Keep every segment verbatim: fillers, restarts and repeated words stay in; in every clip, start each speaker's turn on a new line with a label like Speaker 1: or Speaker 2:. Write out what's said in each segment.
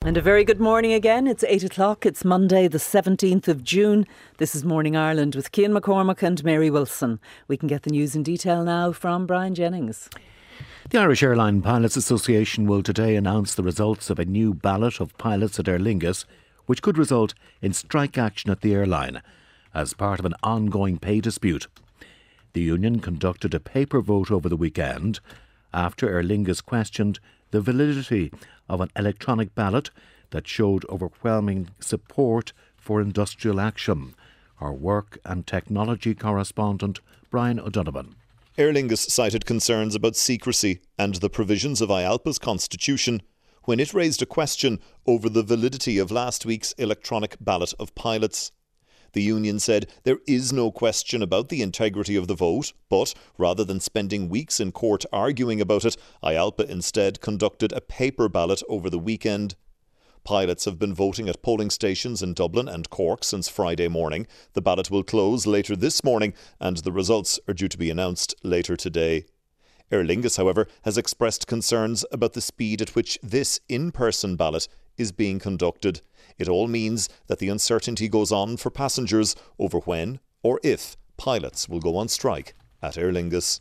Speaker 1: And a very good morning again. It's eight o'clock. It's Monday, the seventeenth of June. This is Morning Ireland with Cian McCormack and Mary Wilson. We can get the news in detail now from Brian Jennings.
Speaker 2: The Irish Airline Pilots Association will today announce the results of a new ballot of pilots at Aer Lingus, which could result in strike action at the airline as part of an ongoing pay dispute. The union conducted a paper vote over the weekend after Aer Lingus questioned the validity of an electronic ballot that showed overwhelming support for industrial action. Our work and technology correspondent Brian O'Donovan.
Speaker 3: Aer Lingus cited concerns about secrecy and the provisions of I A L P A's constitution when it raised a question over the validity of last week's electronic ballot of pilots. The union said there is no question about the integrity of the vote, but rather than spending weeks in court arguing about it, I A L P A instead conducted a paper ballot over the weekend. Pilots have been voting at polling stations in Dublin and Cork since Friday morning. The ballot will close later this morning and the results are due to be announced later today. Aer Lingus, however, has expressed concerns about the speed at which this in-person ballot is being conducted. It all means that the uncertainty goes on for passengers over when or if pilots will go on strike at Aer Lingus.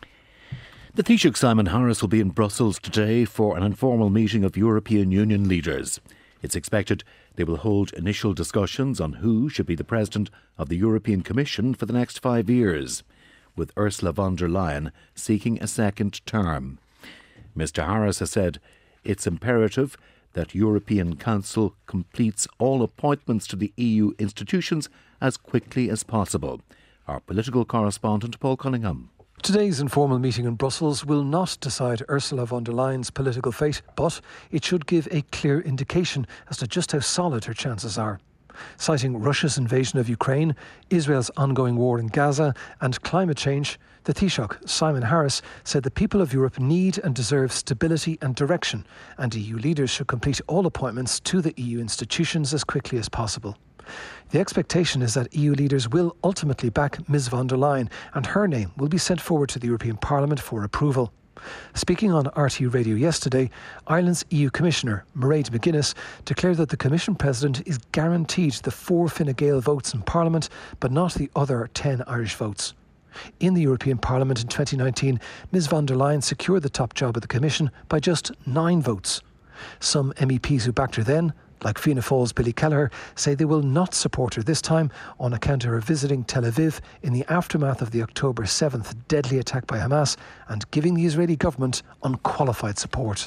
Speaker 2: The Taoiseach Simon Harris will be in Brussels today for an informal meeting of European Union leaders. It's expected they will hold initial discussions on who should be the President of the European Commission for the next five years, with Ursula von der Leyen seeking a second term. Mr Harris has said it's imperative that European Council completes all appointments to the E U institutions as quickly as possible. Our political correspondent Paul Cunningham.
Speaker 4: Today's informal meeting in Brussels will not decide Ursula von der Leyen's political fate, but it should give a clear indication as to just how solid her chances are. Citing Russia's invasion of Ukraine, Israel's ongoing war in Gaza and climate change, the Taoiseach, Simon Harris, said the people of Europe need and deserve stability and direction, and E U leaders should complete all appointments to the E U institutions as quickly as possible. The expectation is that E U leaders will ultimately back Ms von der Leyen, and her name will be sent forward to the European Parliament for approval. Speaking on R T E Radio yesterday, Ireland's E U Commissioner, Mairead McGuinness, declared that the Commission President is guaranteed the four Fine Gael votes in Parliament, but not the other ten Irish votes. In the European Parliament in twenty nineteen, Ms von der Leyen secured the top job of the Commission by just nine votes. Some M E Ps who backed her then, like Fianna Fáil's Billy Kelleher, say they will not support her this time on account of her visiting Tel Aviv in the aftermath of the October seventh deadly attack by Hamas and giving the Israeli government unqualified support.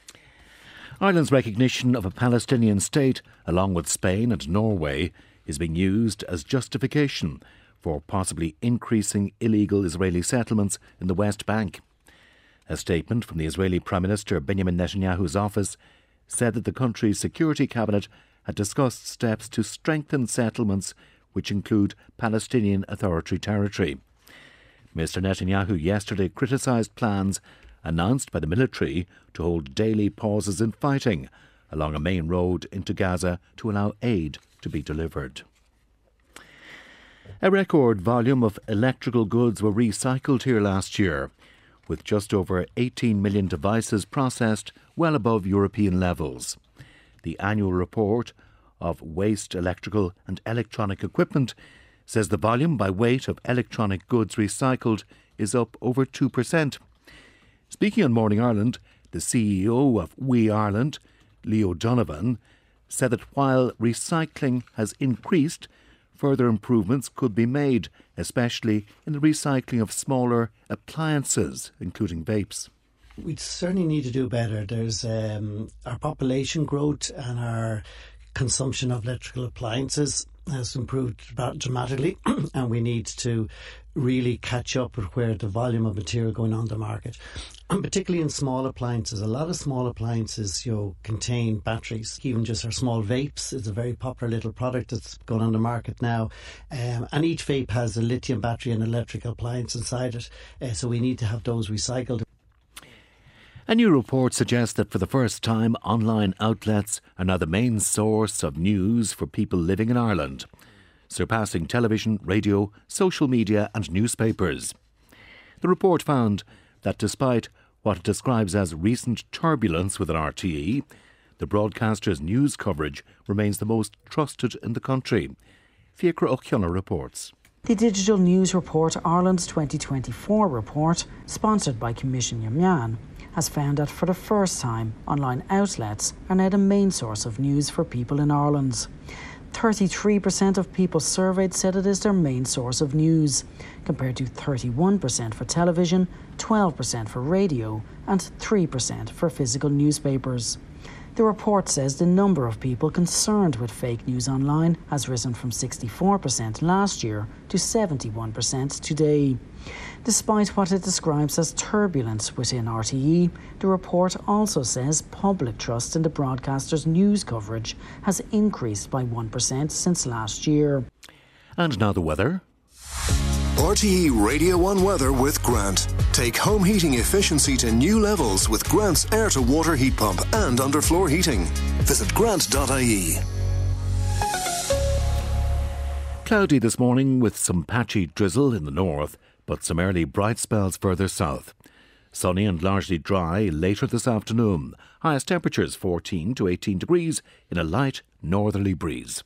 Speaker 2: Ireland's recognition of a Palestinian state, along with Spain and Norway, is being used as justification for possibly increasing illegal Israeli settlements in the West Bank. A statement from the Israeli Prime Minister Benjamin Netanyahu's office said that the country's security cabinet had discussed steps to strengthen settlements which include Palestinian Authority territory. Mr Netanyahu yesterday criticised plans announced by the military to hold daily pauses in fighting along a main road into Gaza to allow aid to be delivered. A record volume of electrical goods were recycled here last year, with just over eighteen million devices processed, well above European levels. The annual report of waste electrical and electronic equipment says the volume by weight of electronic goods recycled is up over two percent. Speaking on Morning Ireland, the C E O of We Ireland, Leo Donovan, said that while recycling has increased, further improvements could be made, especially in the recycling of smaller appliances, including vapes.
Speaker 5: We certainly need to do better. There's um, our population growth and our consumption of electrical appliances has improved dramatically, and we need to really catch up with where the volume of material going on the market, and particularly in small appliances. A lot of small appliances, you know, contain batteries. Even just our small vapes is a very popular little product that's going on the market now, um, and each vape has a lithium battery and electric appliance inside it, uh, so we need to have those recycled.
Speaker 2: A new report suggests that for the first time, online outlets are now the main source of news for people living in Ireland, surpassing television, radio, social media and newspapers. The report found that despite what it describes as recent turbulence within R T E, the broadcaster's news coverage remains the most trusted in the country. Fiacre O'Connor reports.
Speaker 6: The Digital News Report, Ireland's twenty twenty-four report, sponsored by Commission Yamyan, has found that for the first time, online outlets are now the main source of news for people in Ireland. thirty-three percent of people surveyed said it is their main source of news, compared to thirty-one percent for television, twelve percent for radio and three percent for physical newspapers. The report says the number of people concerned with fake news online has risen from sixty-four percent last year to seventy-one percent today. Despite what it describes as turbulence within R T E, the report also says public trust in the broadcaster's news coverage has increased by one percent since last year.
Speaker 2: And now the weather.
Speaker 7: R T E Radio one weather with Grant. Take home heating efficiency to new levels with Grant's air-to-water heat pump and underfloor heating. Visit grant dot I E.
Speaker 2: Cloudy this morning with some patchy drizzle in the north, but some early bright spells further south. Sunny and largely dry later this afternoon. Highest temperatures fourteen to eighteen degrees in a light northerly breeze.